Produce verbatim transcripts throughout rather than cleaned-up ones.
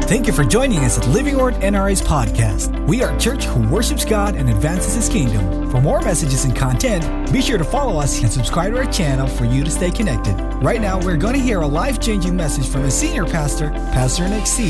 Thank you for joining us at Living Word N R I's podcast. We are a church who worships God and advances His kingdom. For more messages and content, be sure to follow us and subscribe to our channel for you to stay connected. Right now, we're going to hear a life-changing message from a senior pastor, Pastor Nick C.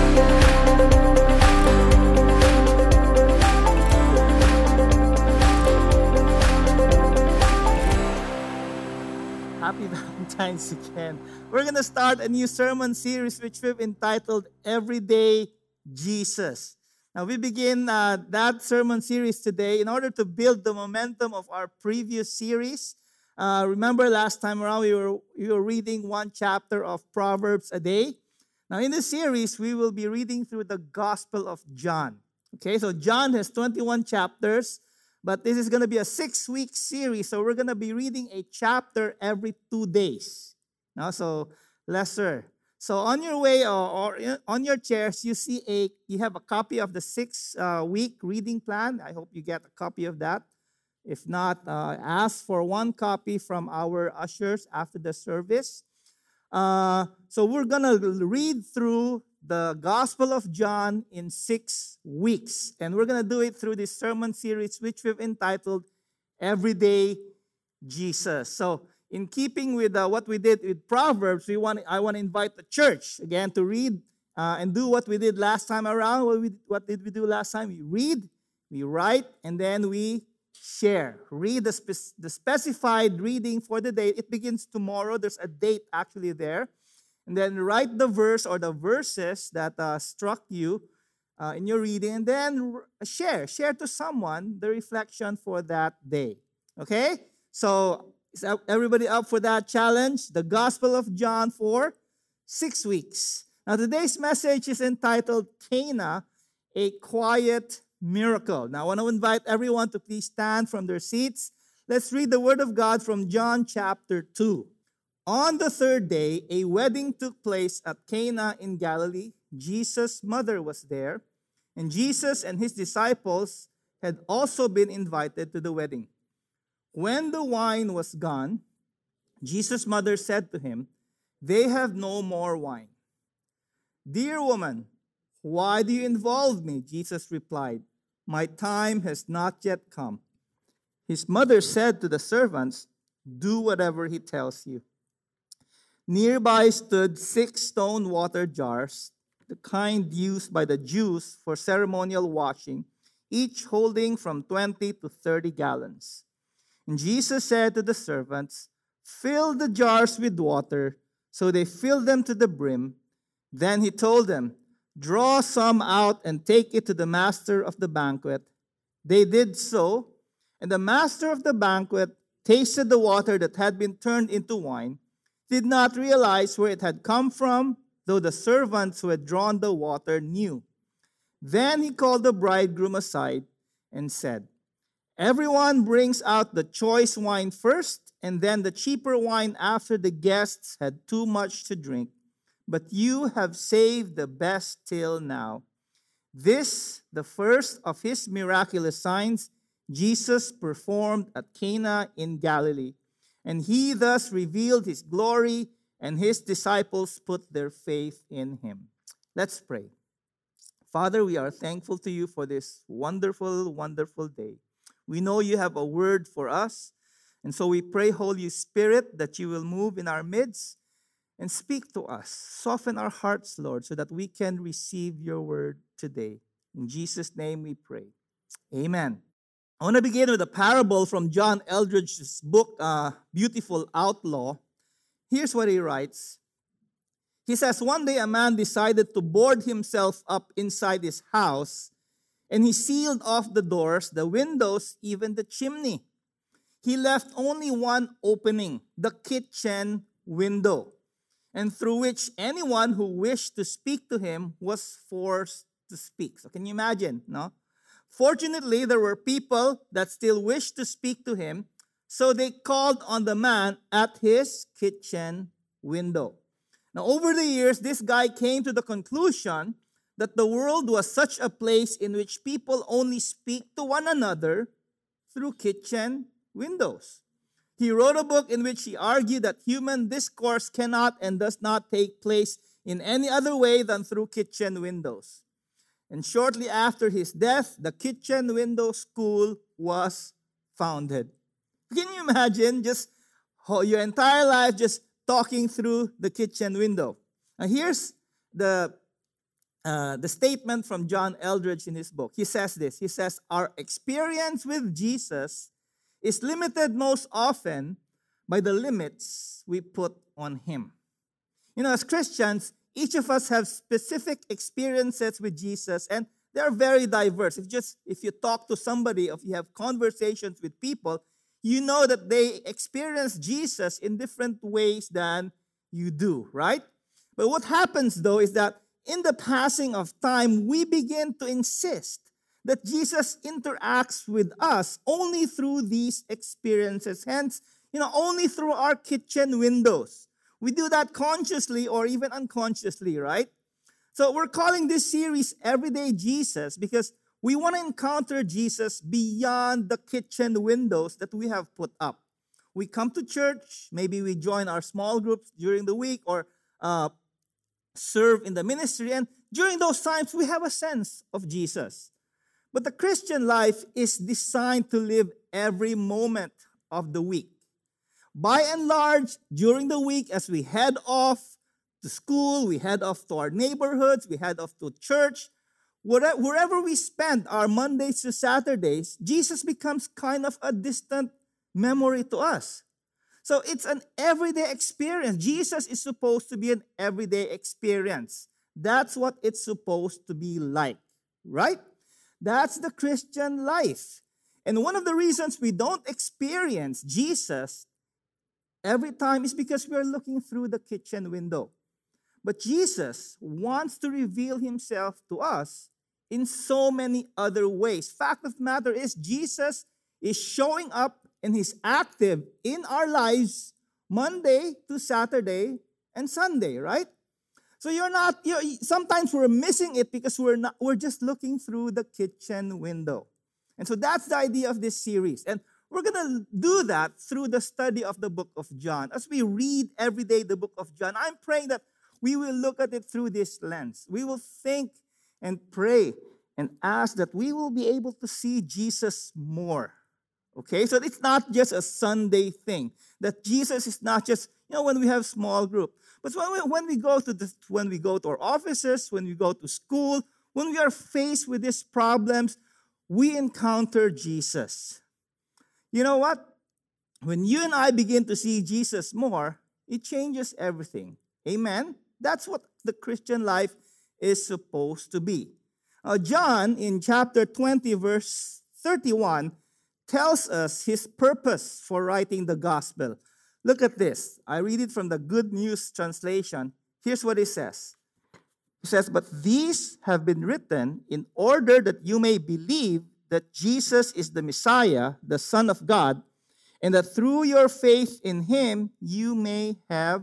Happy Valentine's again. We're going to start a new sermon series which we've entitled Everyday Jesus. Now we begin uh, that sermon series today in order to build the momentum of our previous series. Uh, remember last time around we were, we were reading one chapter of Proverbs a day. Now in this series we will be reading through the Gospel of John. Okay, so John has twenty-one chapters. But this is going to be a six-week series, so we're going to be reading a chapter every two days. Now, so lesser. So on your way or, or on your chairs, you see a you have a copy of the six-week uh, reading plan. I hope you get a copy of that. If not, uh, ask for one copy from our ushers after the service. Uh, so we're going to read through the Gospel of John in six weeks. And we're going to do it through this sermon series, which we've entitled Everyday Jesus. So in keeping with uh, what we did with Proverbs, we want I want to invite the church, again, to read uh, and do what we did last time around. What, we, what did we do last time? We read, we write, and then we share. Read the, spe- the specified reading for the day. It begins tomorrow. There's a date actually there. And then write the verse or the verses that uh, struck you uh, in your reading. And then share. Share to someone the reflection for that day. Okay? So is everybody up for that challenge? The Gospel of John for six weeks. Now today's message is entitled Cana, a Quiet Miracle. Now I want to invite everyone to please stand from their seats. Let's read the Word of God from John chapter two. On the third day, a wedding took place at Cana in Galilee. Jesus' mother was there, and Jesus and his disciples had also been invited to the wedding. When the wine was gone, Jesus' mother said to him, "They have no more wine." "Dear woman, why do you involve me?" Jesus replied, "My time has not yet come." His mother said to the servants, "Do whatever he tells you." Nearby stood six stone water jars, the kind used by the Jews for ceremonial washing, each holding from twenty to thirty gallons. And Jesus said to the servants, "Fill the jars with water." So they filled them to the brim. Then he told them, "Draw some out and take it to the master of the banquet." They did so, and the master of the banquet tasted the water that had been turned into wine, did not realize where it had come from, though the servants who had drawn the water knew. Then he called the bridegroom aside and said, "Everyone brings out the choice wine first, and then the cheaper wine after the guests had too much to drink. But you have saved the best till now." This, the first of his miraculous signs, Jesus performed at Cana in Galilee. And he thus revealed his glory, and his disciples put their faith in him. Let's pray. Father, we are thankful to you for this wonderful, wonderful day. We know you have a word for us, and so we pray, Holy Spirit, that you will move in our midst and speak to us. Soften our hearts, Lord, so that we can receive your word today. In Jesus' name we pray. Amen. I want to begin with a parable from John Eldredge's book, uh, Beautiful Outlaw. Here's what he writes. He says, one day a man decided to board himself up inside his house, and he sealed off the doors, the windows, even the chimney. He left only one opening, the kitchen window, and through which anyone who wished to speak to him was forced to speak. So can you imagine, no? Fortunately, there were people that still wished to speak to him, so they called on the man at his kitchen window. Now, over the years, this guy came to the conclusion that the world was such a place in which people only speak to one another through kitchen windows. He wrote a book in which he argued that human discourse cannot and does not take place in any other way than through kitchen windows. And shortly after his death, the Kitchen Window School was founded. Can you imagine just your entire life just talking through the kitchen window? Now here's the, uh, the statement from John Eldredge in his book. He says this. He says, our experience with Jesus is limited most often by the limits we put on him. You know, as Christians, each of us have specific experiences with Jesus, and they're very diverse. If just if you talk to somebody, if you have conversations with people, you know that they experience Jesus in different ways than you do, right? But what happens, though, is that in the passing of time, we begin to insist that Jesus interacts with us only through these experiences. Hence, you know, only through our kitchen windows. We do that consciously or even unconsciously, right? So we're calling this series Everyday Jesus because we want to encounter Jesus beyond the kitchen windows that we have put up. We come to church, maybe we join our small groups during the week or uh, serve in the ministry, and during those times we have a sense of Jesus. But the Christian life is designed to live every moment of the week. By and large, during the week, as we head off to school, we head off to our neighborhoods, we head off to church, wherever we spend our Mondays to Saturdays, Jesus becomes kind of a distant memory to us. So it's an everyday experience. Jesus is supposed to be an everyday experience. That's what it's supposed to be like, right? That's the Christian life. And one of the reasons we don't experience Jesus every time is because we are looking through the kitchen window. But Jesus wants to reveal himself to us in so many other ways. Fact of the matter is, Jesus is showing up and he's active in our lives Monday to Saturday and Sunday, right? So you're not, you're, sometimes we're missing it because we're not, we're just looking through the kitchen window. And so that's the idea of this series. And we're going to do that through the study of the book of John. As we read every day the book of John, I'm praying that we will look at it through this lens. We will think and pray and ask that we will be able to see Jesus more. Okay? So it's not just a Sunday thing. That Jesus is not just, you know, when we have small group. But when we, when we go to the, when we go to our offices, when we go to school, when we are faced with these problems, we encounter Jesus. You know what? When you and I begin to see Jesus more, it changes everything. Amen? That's what the Christian life is supposed to be. Uh, John, in chapter twenty, verse thirty-one, tells us his purpose for writing the gospel. Look at this. I read it from the Good News translation. Here's what it says. It says, "But these have been written in order that you may believe that Jesus is the Messiah, the Son of God, and that through your faith in him, you may have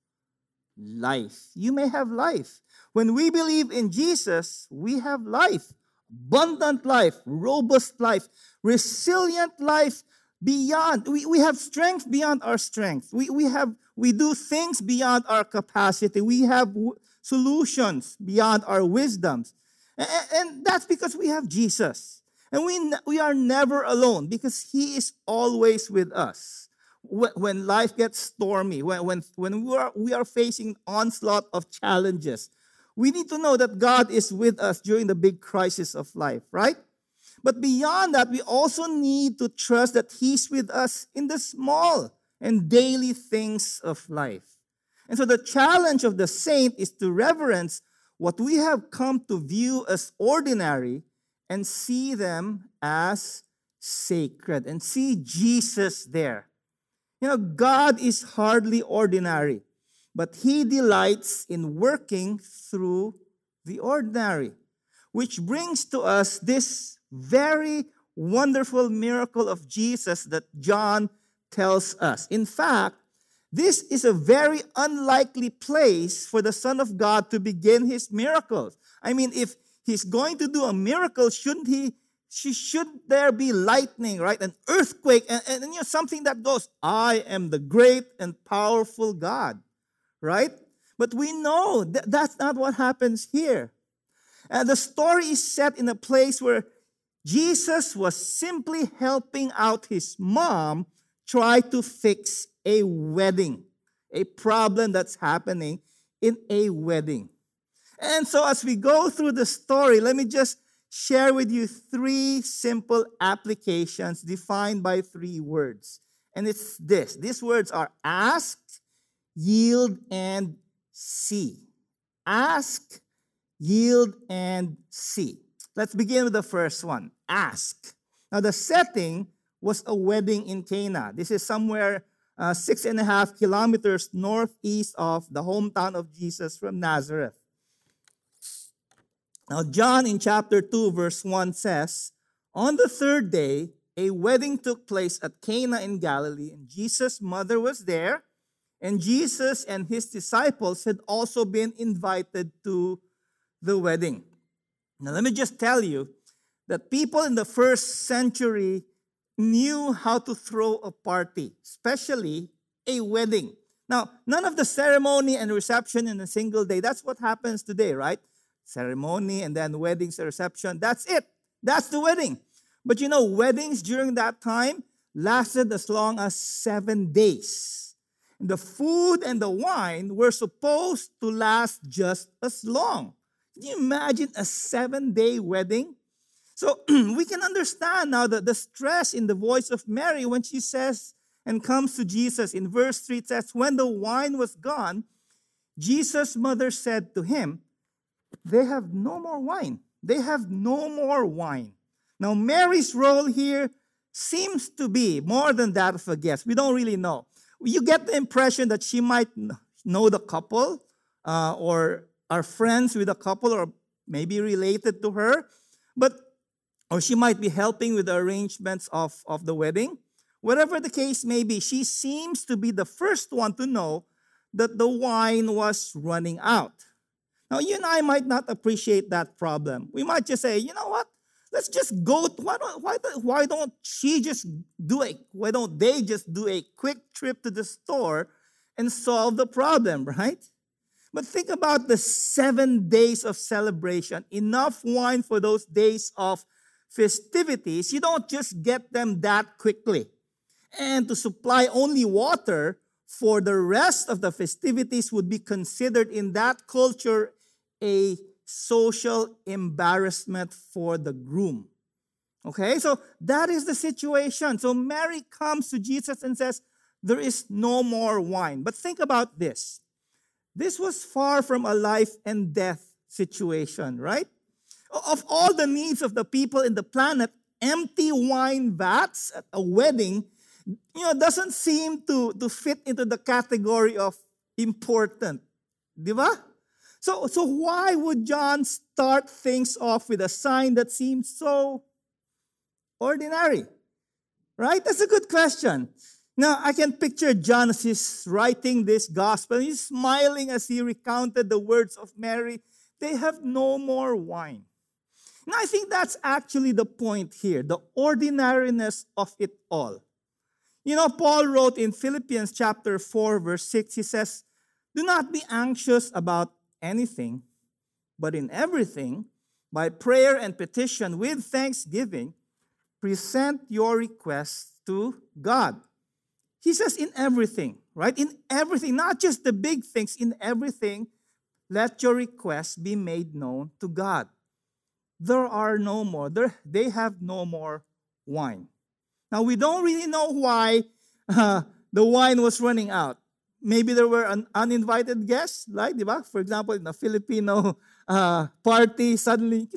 life." You may have life. When we believe in Jesus, we have life. Abundant life, robust life, resilient life beyond. We, we have strength beyond our strength. We, we, have, we do things beyond our capacity. We have w- solutions beyond our wisdoms. And, and that's because we have Jesus. And we, we are never alone because he is always with us. When life gets stormy, when, when, when we, are, we are facing onslaught of challenges, we need to know that God is with us during the big crisis of life, right? But beyond that, we also need to trust that he's with us in the small and daily things of life. And so the challenge of the saint is to reverence what we have come to view as ordinary and see them as sacred and see Jesus there. You know, God is hardly ordinary, but he delights in working through the ordinary, which brings to us this very wonderful miracle of Jesus that John tells us. In fact, this is a very unlikely place for the Son of God to begin his miracles. I mean, if he's going to do a miracle, shouldn't he she, should there be lightning, right? An earthquake, and, and, and you know, something that goes, I am the great and powerful God, right? But we know that that's not what happens here. And the story is set in a place where Jesus was simply helping out his mom try to fix a wedding, a problem that's happening in a wedding. And so as we go through the story, let me just share with you three simple applications defined by three words. And it's this. These words are ask, yield, and see. Ask, yield, and see. Let's begin with the first one. Ask. Now, the setting was a wedding in Cana. This is somewhere uh, six and a half kilometers northeast of the hometown of Jesus from Nazareth. Now, John in chapter two, verse one says, on the third day, a wedding took place at Cana in Galilee, and Jesus' mother was there, and Jesus and his disciples had also been invited to the wedding. Now, let me just tell you that people in the first century knew how to throw a party, especially a wedding. Now, none of the ceremony and reception in a single day. That's what happens today, right? Ceremony and then weddings and reception. That's it. That's the wedding. But you know, weddings during that time lasted as long as seven days. And the food and the wine were supposed to last just as long. Can you imagine a seven-day wedding? So we can understand now the, the stress in the voice of Mary when she says and comes to Jesus. In verse three, it says, when the wine was gone, Jesus' mother said to him, they have no more wine. They have no more wine. Now, Mary's role here seems to be more than that of a guest. We don't really know. You get the impression that she might know the couple uh, or are friends with a couple or maybe related to her. But or she might be helping with the arrangements of, of the wedding. Whatever the case may be, she seems to be the first one to know that the wine was running out. Now, you and I might not appreciate that problem. We might just say, you know what? Let's just go. To, why, don't, why, why don't she just do a, why don't they just do a quick trip to the store and solve the problem, right? But think about the seven days of celebration. Enough wine for those days of festivities. You don't just get them that quickly. And to supply only water for the rest of the festivities would be considered in that culture a social embarrassment for the groom. Okay, so that is the situation. So Mary comes to Jesus and says, there is no more wine. But think about this. This was far from a life and death situation, right? Of all the needs of the people in the planet, empty wine vats at a wedding, you know, doesn't seem to, to fit into the category of important. Diba? So, so why would John start things off with a sign that seems so ordinary? Right? That's a good question. Now, I can picture John as he's writing this gospel. He's smiling as he recounted the words of Mary. They have no more wine. Now, I think that's actually the point here, the ordinariness of it all. You know, Paul wrote in Philippians chapter four, verse six, he says, do not be anxious about anything, but in everything, by prayer and petition with thanksgiving, present your requests to God. He says in everything, right? In everything, not just the big things, in everything, let your requests be made known to God. There are no more, there, they have no more wine. Now, we don't really know why uh, the wine was running out. Maybe there were an uninvited guests, like, di ba? For example, in a Filipino uh, party, suddenly,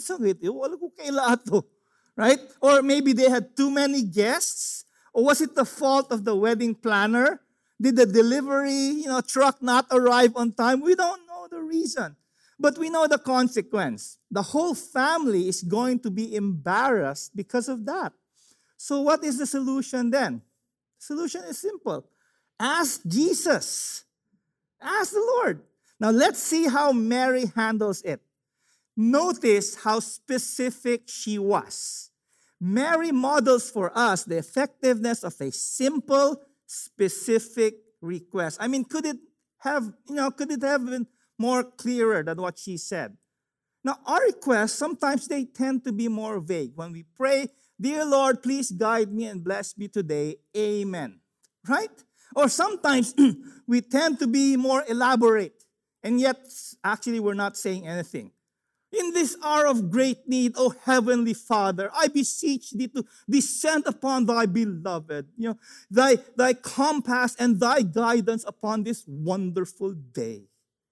right? Or maybe they had too many guests. Or was it the fault of the wedding planner? Did the delivery, you know, truck not arrive on time? We don't know the reason. But we know the consequence. The whole family is going to be embarrassed because of that. So what is the solution then? The solution is simple. Ask Jesus. Ask the Lord. Now let's see how Mary handles it. Notice how specific she was. Mary models for us the effectiveness of a simple, specific request. I mean, could it have, you know, could it have been more clearer than what she said? Now, our requests, sometimes they tend to be more vague. When we pray, "Dear Lord, please guide me and bless me today. Amen." Right? Or sometimes we tend to be more elaborate, and yet actually we're not saying anything. "In this hour of great need, O Heavenly Father, I beseech thee to descend upon thy beloved, you know, thy, thy compass and thy guidance upon this wonderful day."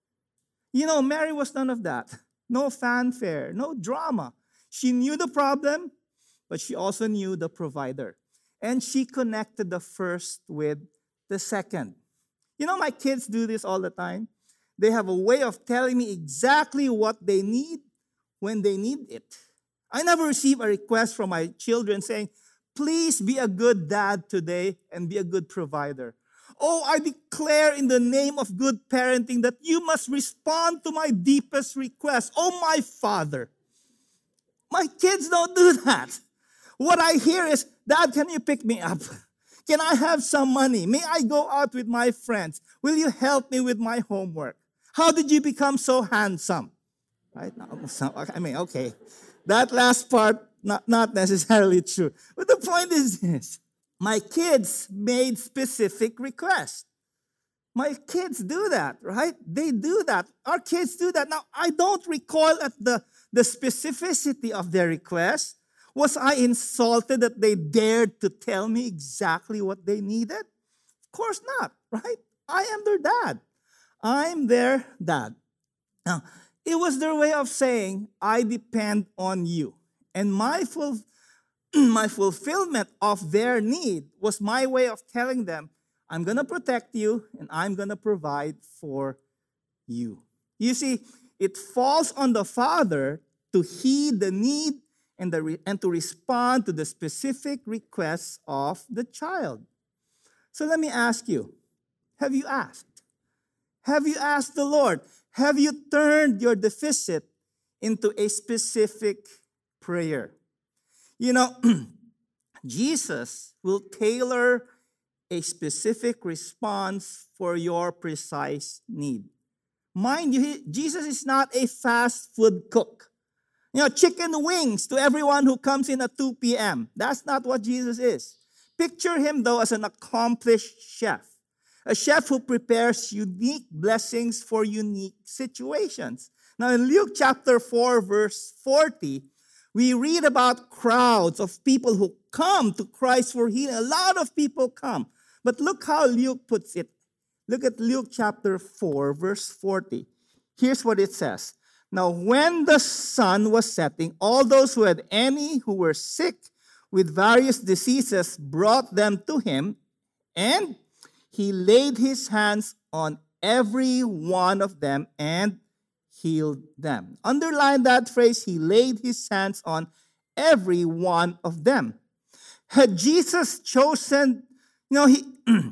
You know, Mary was none of that. No fanfare, no drama. She knew the problem, but she also knew the provider. And she connected the first with the second. You know, my kids do this all the time. They have a way of telling me exactly what they need when they need it. I never receive a request from my children saying, "Please be a good dad today and be a good provider." "Oh, I declare in the name of good parenting that you must respond to my deepest request. Oh, my Father." My kids don't do that. What I hear is, "Dad, can you pick me up? Can I have some money? May I go out with my friends? Will you help me with my homework? How did you become so handsome?" Right? I mean, okay. That last part, not, not necessarily true. But the point is this. My kids made specific requests. My kids do that, right? They do that. Our kids do that. Now, I don't recoil at the, the specificity of their request. Was I insulted that they dared to tell me exactly what they needed? Of course not, right? I am their dad. I'm their dad. Now, it was their way of saying, "I depend on you." And my full, my fulfillment of their need was my way of telling them, "I'm going to protect you and I'm going to provide for you." You see, it falls on the father to heed the need and, the re- and to respond to the specific requests of the child. So let me ask you, have you asked? Have you asked the Lord? Have you turned your deficit into a specific prayer? You know, Jesus will tailor a specific response for your precise need. Mind you, he, Jesus is not a fast food cook. You know, chicken wings to everyone who comes in at two p.m. That's not what Jesus is. Picture him, though, as an accomplished chef. A chef who prepares unique blessings for unique situations. Now, in Luke chapter four, verse forty, we read about crowds of people who come to Christ for healing. A lot of people come. But look how Luke puts it. Look at Luke chapter four, verse forty. Here's what it says. "Now, when the sun was setting, all those who had any who were sick with various diseases brought them to him, and he laid his hands on every one of them and healed them." Underline that phrase, "he laid his hands on every one of them." Had Jesus chosen, you know, he,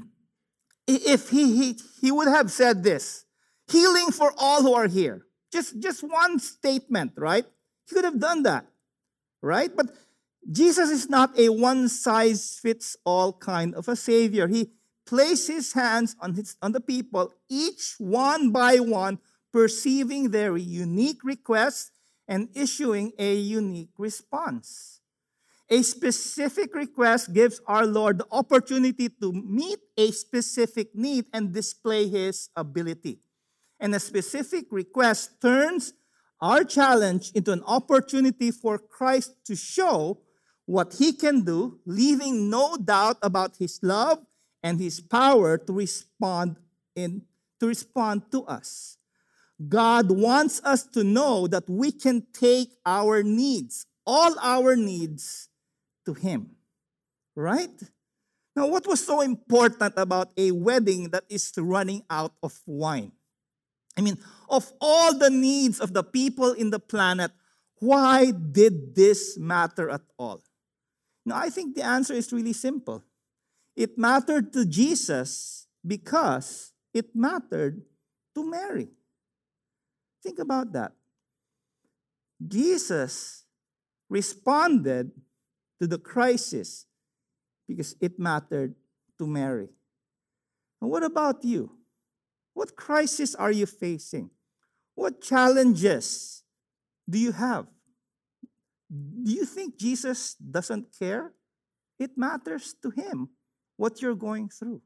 if he, he, he would have said this, "Healing for all who are here." Just, just one statement, right? He could have done that, right? But Jesus is not a one-size-fits-all kind of a Savior. He placed his hands on, his, on the people, each one by one, perceiving their unique requests and issuing a unique response. A specific request gives our Lord the opportunity to meet a specific need and display his ability. And a specific request turns our challenge into an opportunity for Christ to show what he can do, leaving no doubt about his love and his power to respond in to respond to us. God wants us to know that we can take our needs, all our needs, to him. Right? Now, what was so important about a wedding that is running out of wine? I mean, of all the needs of the people in the planet, why did this matter at all? Now, I think the answer is really simple. It mattered to Jesus because it mattered to Mary. Think about that. Jesus responded to the crisis because it mattered to Mary. And what about you? What crisis are you facing? What challenges do you have? Do you think Jesus doesn't care? It matters to him what you're going through.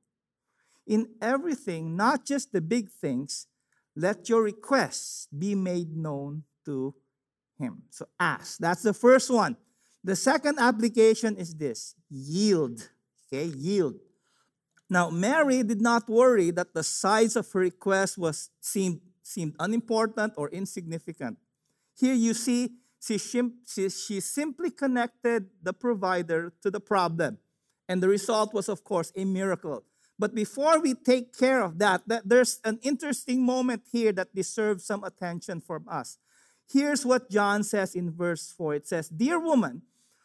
In everything, not just the big things, let your requests be made known to him. So ask. That's the first one. The second application is this: yield. Okay, yield. Now, Mary did not worry that the size of her request was seemed, seemed unimportant or insignificant. Here you see, she, she, she simply connected the provider to the problem. And the result was, of course, a miracle. But before we take care of that, that there's an interesting moment here that deserves some attention from us. Here's what John says in verse four. It says, "Dear woman,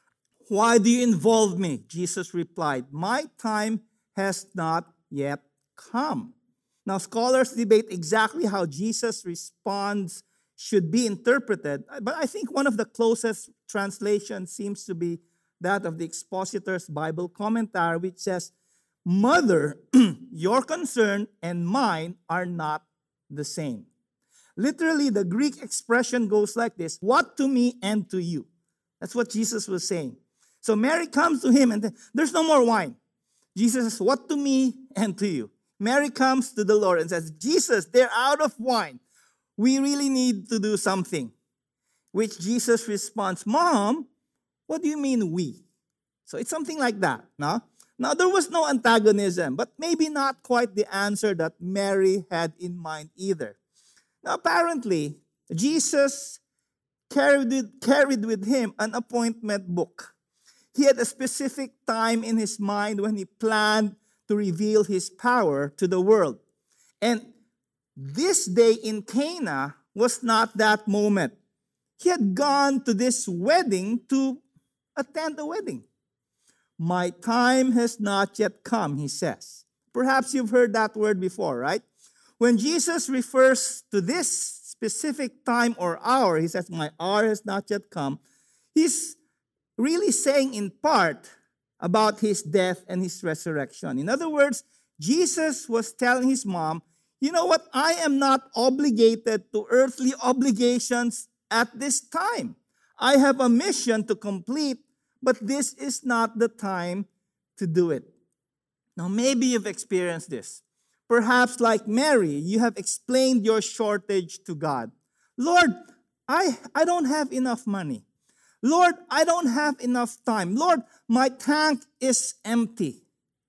why do you involve me?" Jesus replied, "My time has not yet come." Now, scholars debate exactly how Jesus' response should be interpreted, but I think one of the closest translations seems to be that of the Expositor's Bible Commentary, which says, "Mother, your concern and mine are not the same." Literally, the Greek expression goes like this: "What to me and to you." That's what Jesus was saying. So Mary comes to him and th- there's no more wine. Jesus says, "What to me and to you?" Mary comes to the Lord and says, "Jesus, they're out of wine. We really need to do something." Which Jesus responds, "Mom, what do you mean we?" So it's something like that. No? Now, there was no antagonism, but maybe not quite the answer that Mary had in mind either. Now, apparently, Jesus carried with, carried with him an appointment book. He had a specific time in his mind when he planned to reveal his power to the world. And this day in Cana was not that moment. He had gone to this wedding to attend the wedding. "My time has not yet come," he says. Perhaps you've heard that word before, right? When Jesus refers to this specific time or hour, he says, "My hour has not yet come." He's really saying in part about his death and his resurrection. In other words, Jesus was telling his mom, "You know what? I am not obligated to earthly obligations at this time. I have a mission to complete, but this is not the time to do it." Now, maybe you've experienced this. Perhaps like Mary, you have explained your shortage to God. "Lord, I, I don't have enough money. Lord, I don't have enough time. Lord, my tank is empty."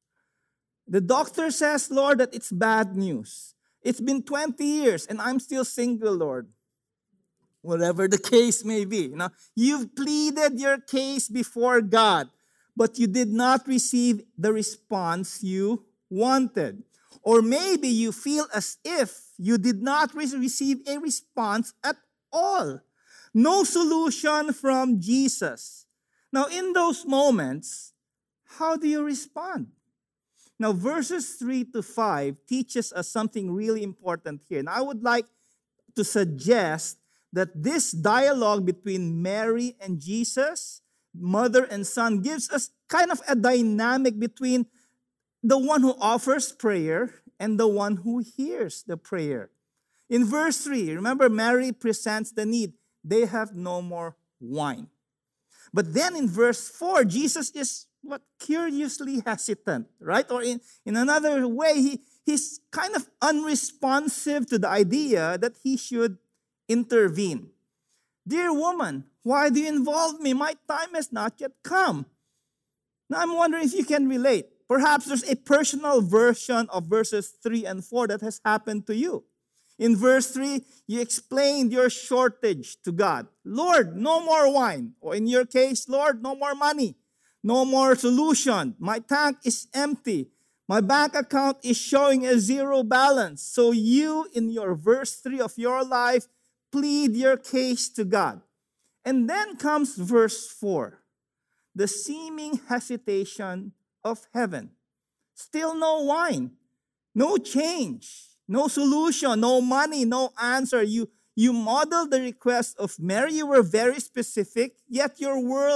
The doctor says, "Lord, that it's bad news. It's been twenty years and I'm still single, Lord." Whatever the case may be. You know, you've pleaded your case before God, but you did not receive the response you wanted. Or maybe you feel as if you did not receive a response at all. No solution from Jesus. Now, in those moments, how do you respond? Now, verses three to five teaches us something really important here. And I would like to suggest that this dialogue between Mary and Jesus, mother and son, gives us kind of a dynamic between the one who offers prayer and the one who hears the prayer. In verse three, remember, Mary presents the need. They have no more wine. But then in verse four, Jesus is what curiously hesitant, right? Or in, in another way, he, he's kind of unresponsive to the idea that he should intervene. "Dear woman, why do you involve me? My time has not yet come." Now, I'm wondering if you can relate. Perhaps there's a personal version of verses three and four that has happened to you. In verse three, you explained your shortage to God. "Lord, no more wine." Or in your case, "Lord, no more money. No more solution. My tank is empty. My bank account is showing a zero balance." So you, in your verse three of your life, plead your case to God. And then comes verse four, the seeming hesitation of heaven. Still no wine, no change, no solution, no money, no answer. You, you modeled the request of Mary. You were very specific, yet your world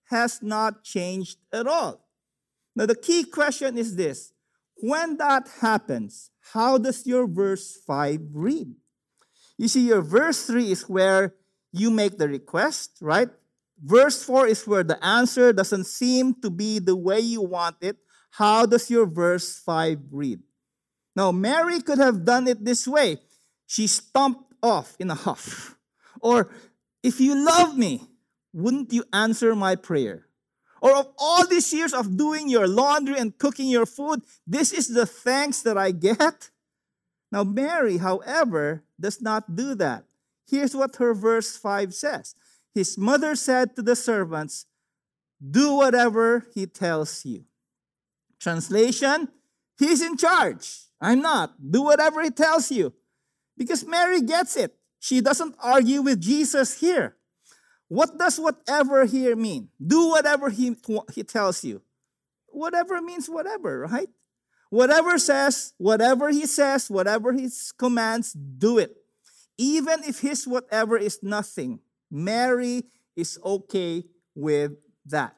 has not changed at all. Now, the key question is this. When that happens, how does your verse five read? You see, your verse three is where you make the request, right? Verse four is where the answer doesn't seem to be the way you want it. How does your verse five read? Now, Mary could have done it this way. She stomped off in a huff. Or, if you love me, wouldn't you answer my prayer? Or of all these years of doing your laundry and cooking your food, this is the thanks that I get? Now, Mary, however, does not do that. Here's what her verse five says. His mother said to the servants, do whatever he tells you. Translation, he's in charge. I'm not. Do whatever he tells you. Because Mary gets it. She doesn't argue with Jesus here. What does whatever here mean? Do whatever he, he tells you. Whatever means whatever, right? Whatever says, whatever he says, whatever he commands, do it. Even if his whatever is nothing, Mary is okay with that.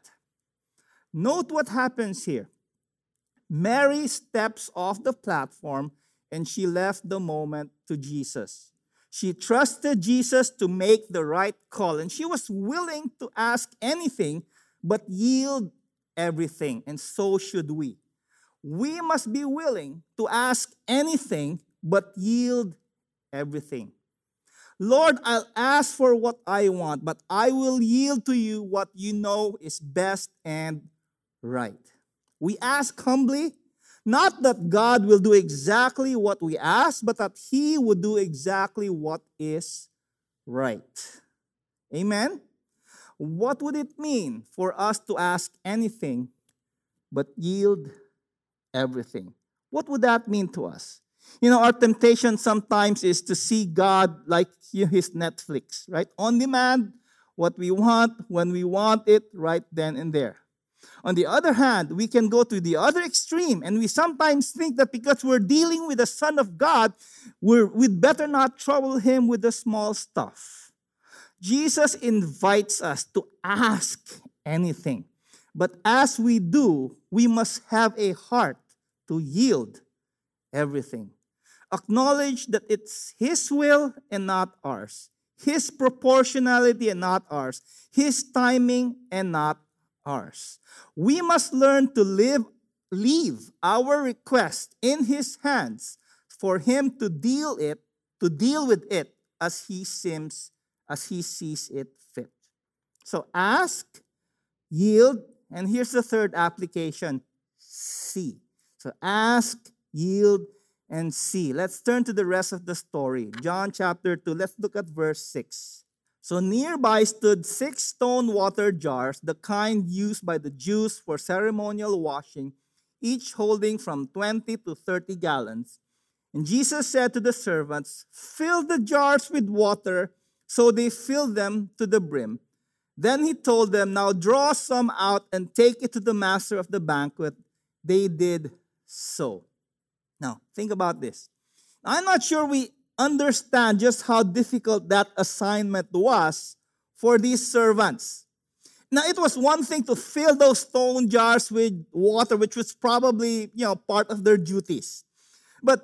Note what happens here. Mary steps off the platform and she left the moment to Jesus. She trusted Jesus to make the right call, and she was willing to ask anything but yield everything, and so should we. We must be willing to ask anything but yield everything. Lord, I'll ask for what I want, but I will yield to you what you know is best and right. We ask humbly, not that God will do exactly what we ask, but that He would do exactly what is right. Amen? What would it mean for us to ask anything but yield everything? What would that mean to us? You know, our temptation sometimes is to see God like His Netflix, right? On demand, what we want, when we want it, right then and there. On the other hand, we can go to the other extreme, and we sometimes think that because we're dealing with the Son of God, we're, we'd better not trouble Him with the small stuff. Jesus invites us to ask anything. But as we do, we must have a heart to yield everything. Acknowledge that it's His will and not ours. His proportionality and not ours. His timing and not ours. We must learn to live, leave our request in His hands for Him to deal it, to deal with it as He seems, as He sees it fit. So ask, yield, and here's the third application, see. So ask, yield, and see. Let's turn to the rest of the story. John chapter two, let's look at verse six. So nearby stood six stone water jars, the kind used by the Jews for ceremonial washing, each holding from twenty to thirty gallons. And Jesus said to the servants, fill the jars with water. So they filled them to the brim. Then He told them, now draw some out and take it to the master of the banquet. They did so. Now, think about this. I'm not sure we understand just how difficult that assignment was for these servants. Now, it was one thing to fill those stone jars with water, which was probably, you know, part of their duties. But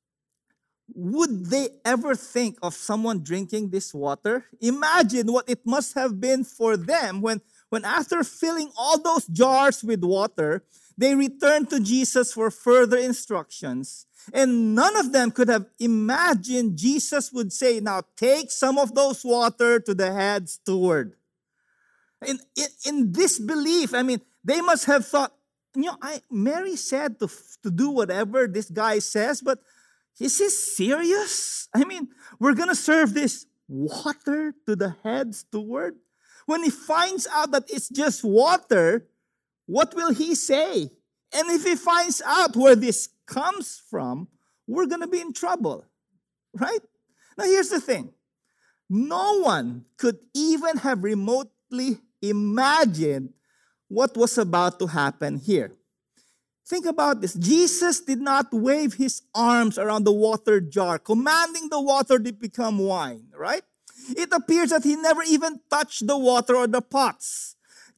would they ever think of someone drinking this water? Imagine what it must have been for them when, when after filling all those jars with water, they returned to Jesus for further instructions. And none of them could have imagined Jesus would say, now take some of those water to the head steward. In, in, in disbelief, I mean, they must have thought, you know, I, Mary said to, to do whatever this guy says, but is this serious? I mean, we're going to serve this water to the head steward? When he finds out that it's just water, what will he say? And if he finds out where this comes from, we're going to be in trouble, right? Now, here's the thing. No one could even have remotely imagined what was about to happen here. Think about this. Jesus did not wave His arms around the water jar, commanding the water to become wine, right? It appears that He never even touched the water or the pots.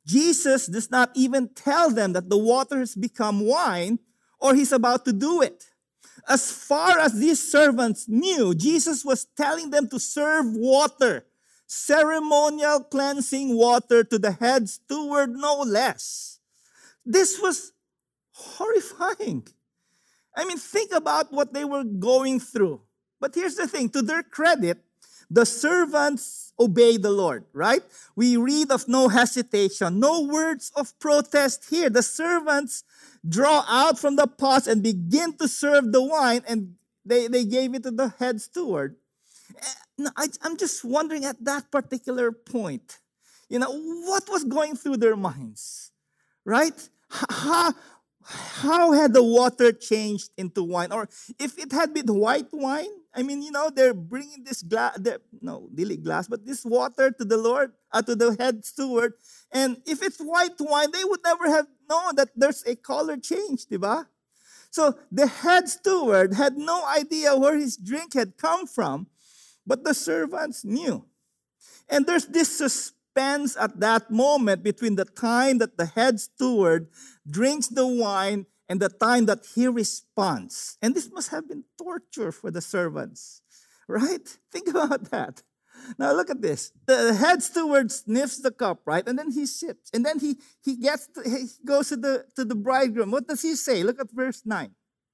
Jesus does not even tell them that the water has become wine or he's about to do it. As far as these servants knew, Jesus was telling them to serve water, ceremonial cleansing water to the head steward, no less. This was horrifying. I mean, think about what they were going through. But here's the thing, to their credit, the servants obey the Lord, right? We read of no hesitation, no words of protest here. The servants draw out from the pots and begin to serve the wine, and they, they gave it to the head steward. Now, I, I'm just wondering at that particular point, you know, what was going through their minds, right? How, how had the water changed into wine? Or if it had been white wine, I mean, you know, they're bringing this glass, no, really glass, but this water to the Lord, uh, to the head steward. And if it's white wine, they would never have known that there's a color change, diba? So the head steward had no idea where his drink had come from, but the servants knew. And there's this suspense at that moment between the time that the head steward drinks the wine and the time that he responds. And this must have been torture for the servants, right? Think about that. Now look at this. The head steward sniffs the cup, right? And then he sips. And then he, he gets to, he goes to the, to the bridegroom. What does he say? Look at verse nine.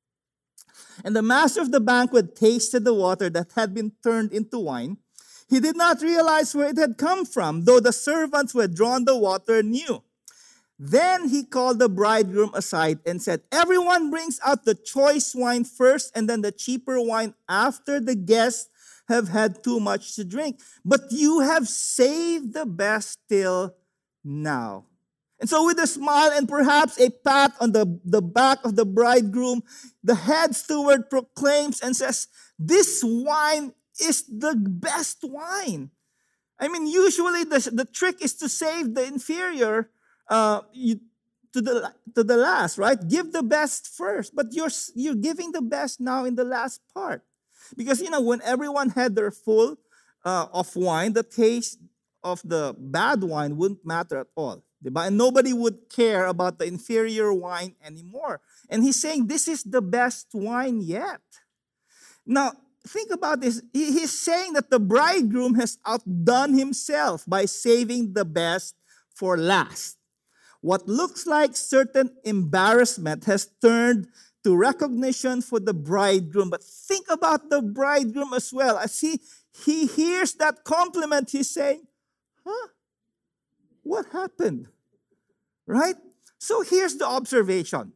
And the master of the banquet tasted the water that had been turned into wine. He did not realize where it had come from, though the servants who had drawn the water knew. Then he called the bridegroom aside and said, everyone brings out the choice wine first and then the cheaper wine after the guests have had too much to drink. But you have saved the best till now. And so with a smile and perhaps a pat on the, the back of the bridegroom, the head steward proclaims and says, this wine is the best wine. I mean, usually the, the trick is to save the inferior Uh, you, to the to the last, right? Give the best first, but you're you're giving the best now in the last part, because you know when everyone had their full uh, of wine, the taste of the bad wine wouldn't matter at all, diba? And nobody would care about the inferior wine anymore. And he's saying this is the best wine yet. Now think about this. He, he's saying that the bridegroom has outdone himself by saving the best for last. What looks like certain embarrassment has turned to recognition for the bridegroom. But think about the bridegroom as well. As he, he hears that compliment, he's saying, huh? What happened? Right? So here's the observation.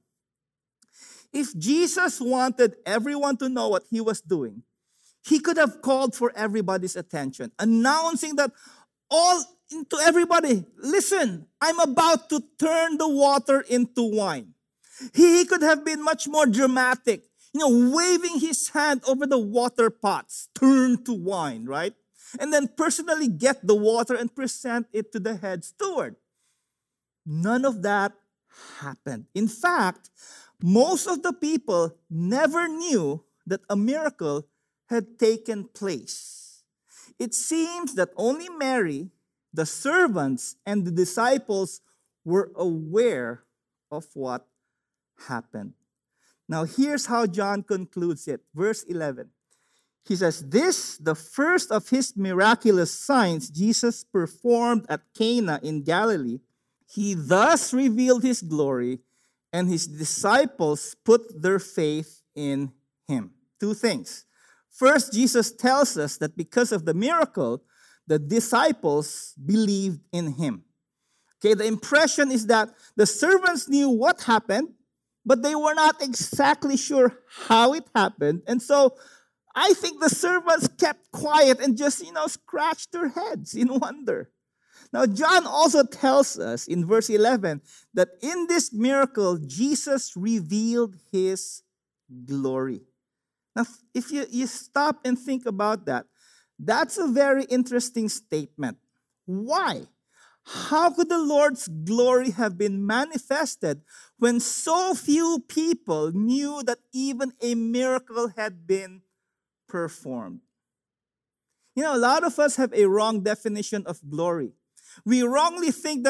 If Jesus wanted everyone to know what he was doing, he could have called for everybody's attention, announcing that all to everybody, listen, I'm about to turn the water into wine. He, he could have been much more dramatic, you know, waving his hand over the water pots, turn to wine, right? And then personally get the water and present it to the head steward. None of that happened. In fact, most of the people never knew that a miracle had taken place. It seems that only Mary, the servants, and the disciples were aware of what happened. Now, here's how John concludes it. Verse eleven. He says, this, the first of his miraculous signs Jesus performed at Cana in Galilee, he thus revealed his glory, and his disciples put their faith in him. Two things. First, Jesus tells us that because of the miracle, the disciples believed in him. Okay, the impression is that the servants knew what happened, but they were not exactly sure how it happened. And so I think the servants kept quiet and just, you know, scratched their heads in wonder. Now, John also tells us in verse eleven that in this miracle, Jesus revealed his glory. Now, if you, you stop and think about that, that's a very interesting statement. Why? How could the Lord's glory have been manifested when so few people knew that even a miracle had been performed? You know, a lot of us have a wrong definition of glory. We wrongly think that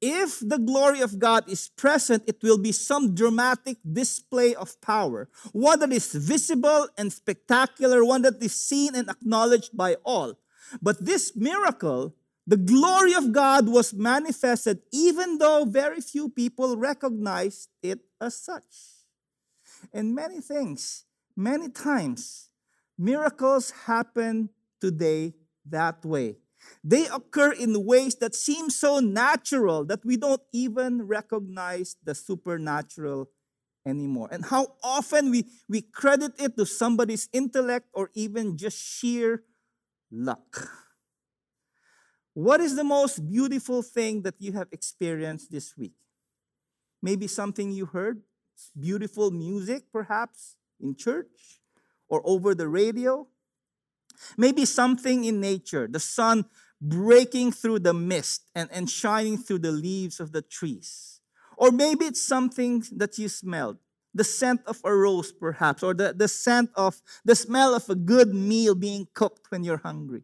if the glory of God is present, it will be some dramatic display of power, one that is visible and spectacular, one that is seen and acknowledged by all. But this miracle, the glory of God was manifested even though very few people recognized it as such. And many things, many times, miracles happen today that way. They occur in ways that seem so natural that we don't even recognize the supernatural anymore. And how often we, we credit it to somebody's intellect or even just sheer luck. What is the most beautiful thing that you have experienced this week? Maybe something you heard, beautiful music perhaps in church or over the radio. Maybe something in nature, the sun breaking through the mist and, and shining through the leaves of the trees. Or maybe it's something that you smelled, the scent of a rose perhaps, or the, the scent of, the smell of a good meal being cooked when you're hungry.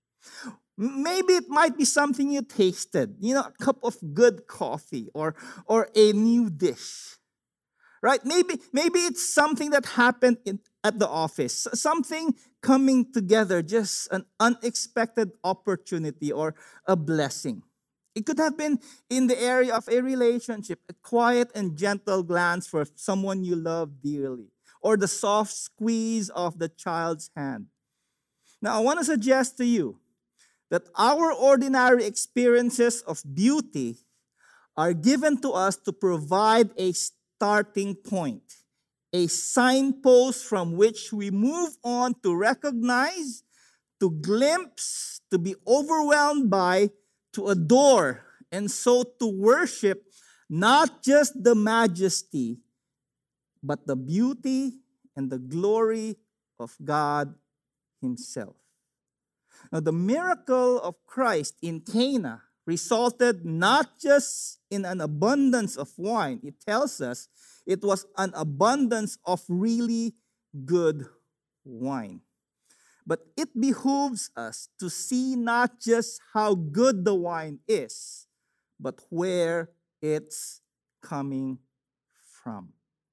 Maybe it might be something you tasted, you know, a cup of good coffee or, or a new dish. Right? Maybe, maybe it's something that happened in, at the office. Something coming together, just an unexpected opportunity or a blessing. It could have been in the area of a relationship, a quiet and gentle glance for someone you love dearly, or the soft squeeze of the child's hand. Now, I want to suggest to you that our ordinary experiences of beauty are given to us to provide a starting point, a signpost from which we move on to recognize, to glimpse, to be overwhelmed by, to adore, and so to worship not just the majesty, but the beauty and the glory of God Himself. Now, the miracle of Christ in Cana resulted not just in an abundance of wine. It tells us it was an abundance of really good wine. But it behooves us to see not just how good the wine is, but where it's coming from.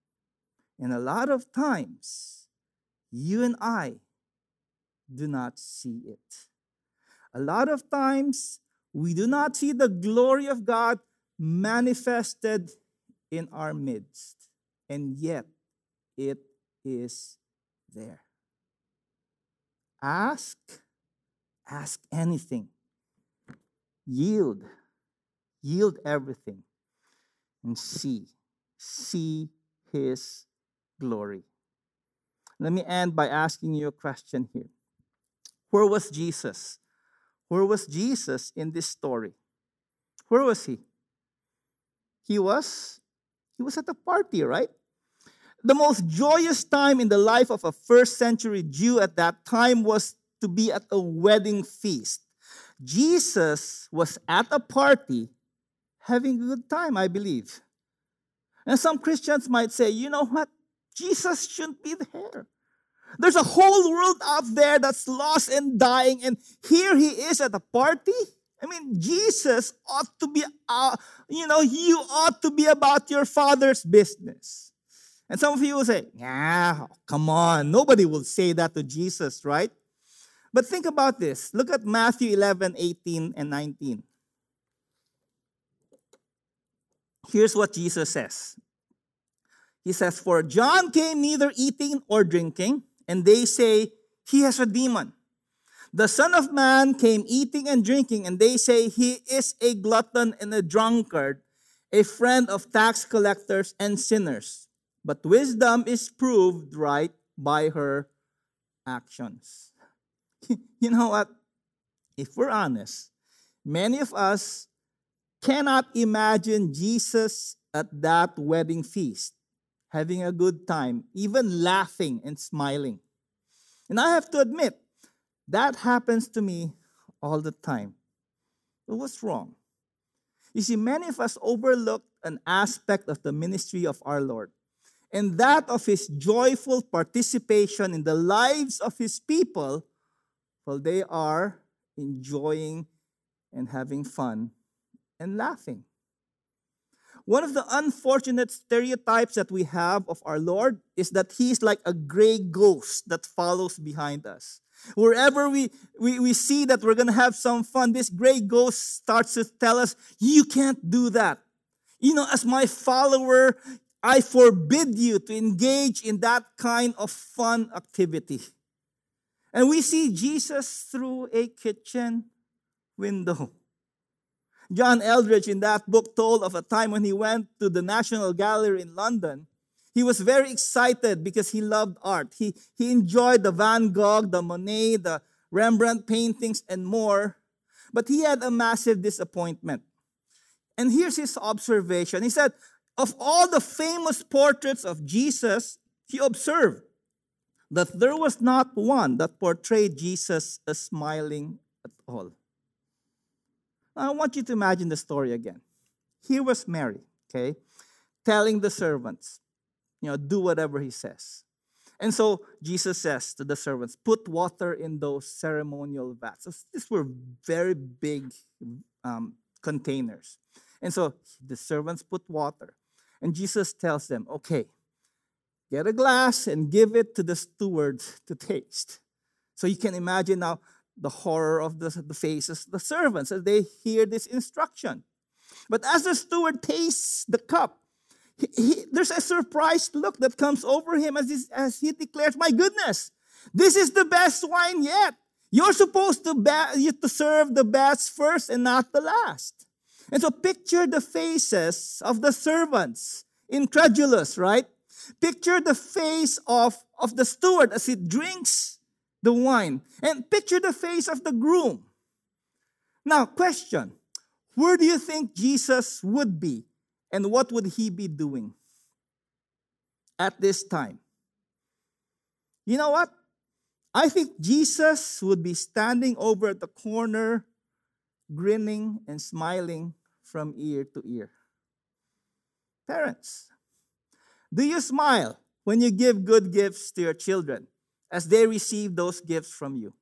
And a lot of times, you and I do not see it. A lot of times, we do not see the glory of God manifested in our midst. And yet, it is there. Ask, ask anything. Yield, yield everything. And see, see His glory. Let me end by asking you a question here. Where was Jesus? Where was Jesus in this story? Where was He? He was, he was at a party, right? The most joyous time in the life of a first century Jew at that time was to be at a wedding feast. Jesus was at a party having a good time, I believe. And some Christians might say, you know what? Jesus shouldn't be there. There's a whole world out there that's lost and dying, and here He is at a party? I mean, Jesus ought to be, uh, you know, you ought to be about your Father's business. And some of you will say, yeah, come on. Nobody will say that to Jesus, right? But think about this. Look at Matthew eleven, eighteen, and nineteen. Here's what Jesus says. He says, for John came neither eating or drinking, and they say, he has a demon. The Son of Man came eating and drinking, and they say, he is a glutton and a drunkard, a friend of tax collectors and sinners. But wisdom is proved right by her actions. You know what? If we're honest, many of us cannot imagine Jesus at that wedding feast, having a good time, even laughing and smiling. And I have to admit, that happens to me all the time. But what's wrong? You see, many of us overlook an aspect of the ministry of our Lord, and that of His joyful participation in the lives of His people while they are enjoying and having fun and laughing. one of the unfortunate stereotypes that we have of our Lord is that He's like a gray ghost that follows behind us. Wherever we, we, we see that we're going to have some fun, this gray ghost starts to tell us, you can't do that. You know, as my follower, I forbid you to engage in that kind of fun activity. And we see Jesus through a kitchen window. John Eldridge in that book told of a time when he went to the National Gallery in London. He was very excited because he loved art. He, he enjoyed the Van Gogh, the Monet, the Rembrandt paintings, and more. But he had a massive disappointment. And here's his observation. He said, of all the famous portraits of Jesus, he observed that there was not one that portrayed Jesus as smiling at all. Now, I want you to imagine the story again. Here was Mary, okay, telling the servants, you know, do whatever he says. And so Jesus says to the servants, put water in those ceremonial vats. So these were very big um, containers. And so the servants put water. And Jesus tells them, okay, get a glass and give it to the stewards to taste. So you can imagine now the horror of the, the faces of the servants as they hear this instruction. But as the steward tastes the cup, he, he, there's a surprised look that comes over him as, this, as he declares, my goodness, this is the best wine yet. You're supposed to, ba- to serve the best first and not the last. And so picture the faces of the servants, incredulous, right? Picture the face of, of the steward as he drinks the wine. And picture the face of the groom. Now, question, where do you think Jesus would be and what would he be doing at this time? You know what? I think Jesus would be standing over at the corner, grinning and smiling from ear to ear. Parents, do you smile when you give good gifts to your children as they receive those gifts from you?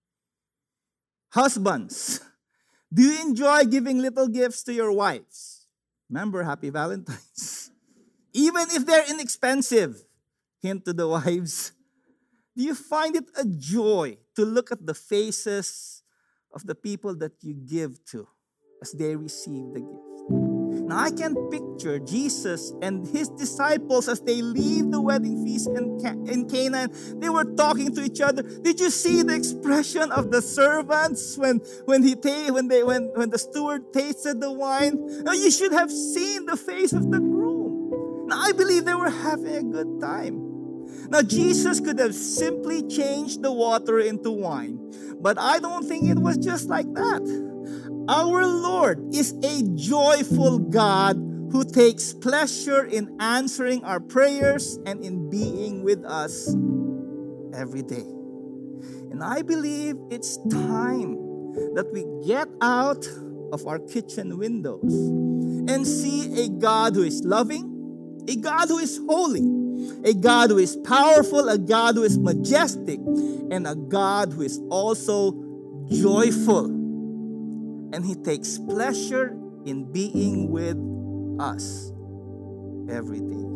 Husbands, do you enjoy giving little gifts to your wives? Remember, Happy Valentine's. Even if they're inexpensive, hint to the wives. Do you find it a joy to look at the faces of the people that you give to as they receive the gift? Now, I can picture Jesus and his disciples as they leave the wedding feast in, Ca- in Canaan. They were talking to each other. Did you see the expression of the servants when, when, he ta- when, they, when, when the steward tasted the wine? Now, you should have seen the face of the groom. Now, I believe they were having a good time. Now, Jesus could have simply changed the water into wine, but I don't think it was just like that. Our Lord is a joyful God who takes pleasure in answering our prayers and in being with us every day. And I believe it's time that we get out of our kitchen windows and see a God who is loving, a God who is holy, a God who is powerful, a God who is majestic, and a God who is also joyful. And he takes pleasure in being with us every day.